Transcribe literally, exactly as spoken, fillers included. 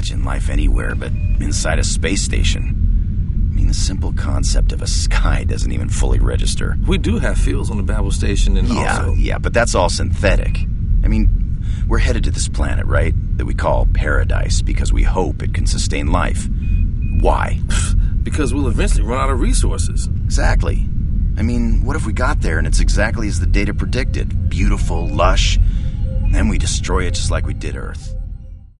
imagine life anywhere but inside a space station. I mean, the simple concept of a sky doesn't even fully register. We do have fields on the Babel station and yeah, also... Yeah, but that's all synthetic. I mean, we're headed to this planet, right? That we call paradise because we hope it can sustain life. Why? Because we'll eventually run out of resources. Exactly. I mean, what if we got there and it's exactly as the data predicted? Beautiful, lush, and then we destroy it just like we did Earth.